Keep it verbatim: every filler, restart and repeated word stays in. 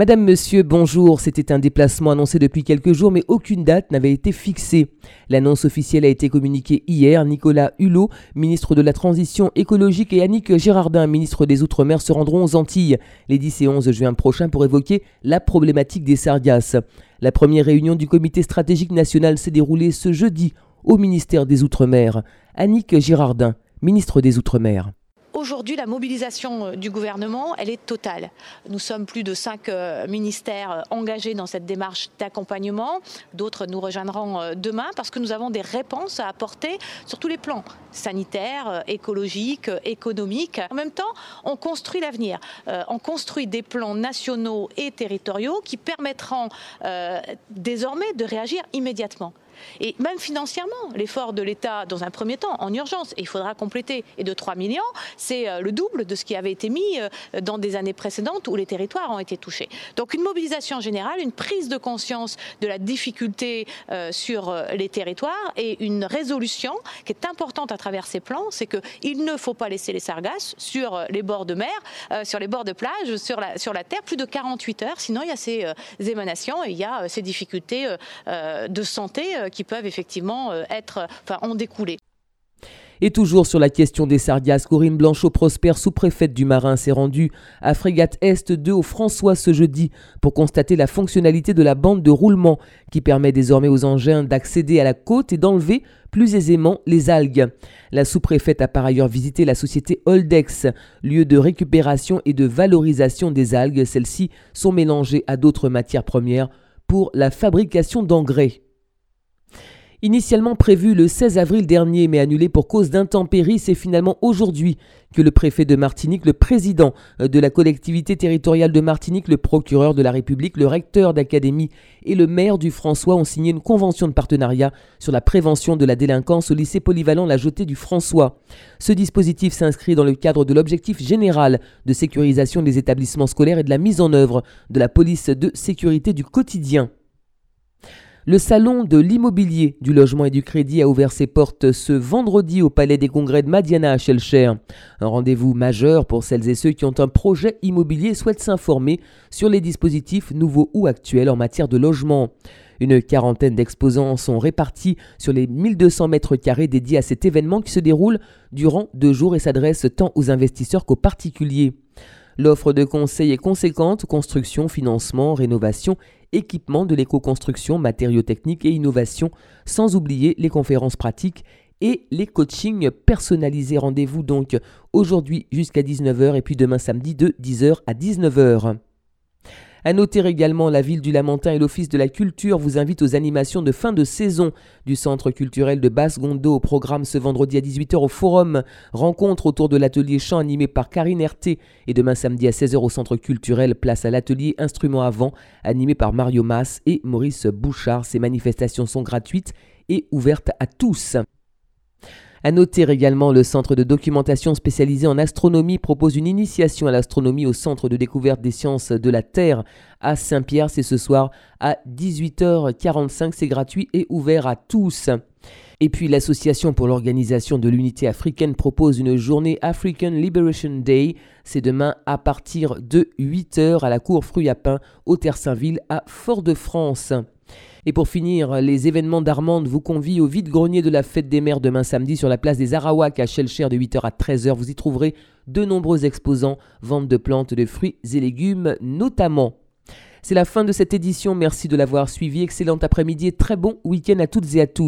Madame, monsieur, bonjour. C'était un déplacement annoncé depuis quelques jours, mais aucune date n'avait été fixée. L'annonce officielle a été communiquée hier. Nicolas Hulot, ministre de la Transition écologique, et Annick Girardin, ministre des Outre-mer, se rendront aux Antilles les dix et onze juin prochains pour évoquer la problématique des sargasses. La première réunion du comité stratégique national s'est déroulée ce jeudi au ministère des Outre-mer. Annick Girardin, ministre des Outre-mer. Aujourd'hui, la mobilisation du gouvernement, elle est totale. Nous sommes plus de cinq euh, ministères engagés dans cette démarche d'accompagnement. D'autres nous rejoindront euh, demain parce que nous avons des réponses à apporter sur tous les plans, sanitaires, euh, écologiques, euh, économiques. En même temps, on construit l'avenir. Euh, on construit des plans nationaux et territoriaux qui permettront euh, désormais de réagir immédiatement. Et même financièrement, l'effort de l'État, dans un premier temps, en urgence, et il faudra compléter, est de trois millions, c'est le double de ce qui avait été mis dans des années précédentes où les territoires ont été touchés. Donc une mobilisation générale, une prise de conscience de la difficulté sur les territoires et une résolution qui est importante à travers ces plans, c'est qu'il ne faut pas laisser les sargasses sur les bords de mer, sur les bords de plage, sur la, sur la terre, plus de quarante-huit heures, sinon il y a ces émanations et il y a ces difficultés de santé qui peuvent effectivement être, enfin, en découler. Et toujours sur la question des sargasses, Corinne Blanchot-Prosper, sous-préfète du Marin, s'est rendue à Frégate Est deux au François ce jeudi pour constater la fonctionnalité de la bande de roulement qui permet désormais aux engins d'accéder à la côte et d'enlever plus aisément les algues. La sous-préfète a par ailleurs visité la société Holdex, lieu de récupération et de valorisation des algues. Celles-ci sont mélangées à d'autres matières premières pour la fabrication d'engrais. Initialement prévu le seize avril dernier, mais annulé pour cause d'intempéries, c'est finalement aujourd'hui que le préfet de Martinique, le président de la collectivité territoriale de Martinique, le procureur de la République, le recteur d'académie et le maire du François ont signé une convention de partenariat sur la prévention de la délinquance au lycée polyvalent La Jetée du François. Ce dispositif s'inscrit dans le cadre de l'objectif général de sécurisation des établissements scolaires et de la mise en œuvre de la police de sécurité du quotidien. Le salon de l'immobilier, du logement et du crédit a ouvert ses portes ce vendredi au Palais des Congrès de Madiana à Schœlcher. Un rendez-vous majeur pour celles et ceux qui ont un projet immobilier et souhaitent s'informer sur les dispositifs nouveaux ou actuels en matière de logement. Une quarantaine d'exposants sont répartis sur les mille deux cents mètres carrés dédiés à cet événement qui se déroule durant deux jours et s'adresse tant aux investisseurs qu'aux particuliers. L'offre de conseils est conséquente: construction, financement, rénovation, équipement de l'éco-construction, matériaux techniques et innovation, sans oublier les conférences pratiques et les coachings personnalisés. Rendez-vous donc aujourd'hui jusqu'à dix-neuf heures et puis demain samedi de dix heures à dix-neuf heures. À noter également, la ville du Lamentin et l'Office de la Culture vous invitent aux animations de fin de saison du Centre culturel de Basse-Gondo. Au programme ce vendredi à dix-huit heures au Forum, rencontre autour de l'atelier chant animé par Karine Herté, et demain samedi à seize heures au Centre culturel, place à l'atelier Instruments à vent animé par Mario Mas et Maurice Bouchard. Ces manifestations sont gratuites et ouvertes à tous. À noter également, le centre de documentation spécialisé en astronomie propose une initiation à l'astronomie au centre de découverte des sciences de la Terre à Saint-Pierre. C'est ce soir à dix-huit heures quarante-cinq. C'est gratuit et ouvert à tous. Et puis l'Association pour l'organisation de l'unité africaine propose une journée African Liberation Day. C'est demain à partir de huit heures à la cour Fruit-à-Pain au Terre-Saint-Ville à Fort-de-France. Et pour finir, les événements d'Armande vous convient au vide-grenier de la Fête des Mères demain samedi sur la place des Arawaks à Schœlcher de huit heures à treize heures. Vous y trouverez de nombreux exposants, vente de plantes, de fruits et légumes notamment. C'est la fin de cette édition. Merci de l'avoir suivi. Excellent après-midi et très bon week-end à toutes et à tous.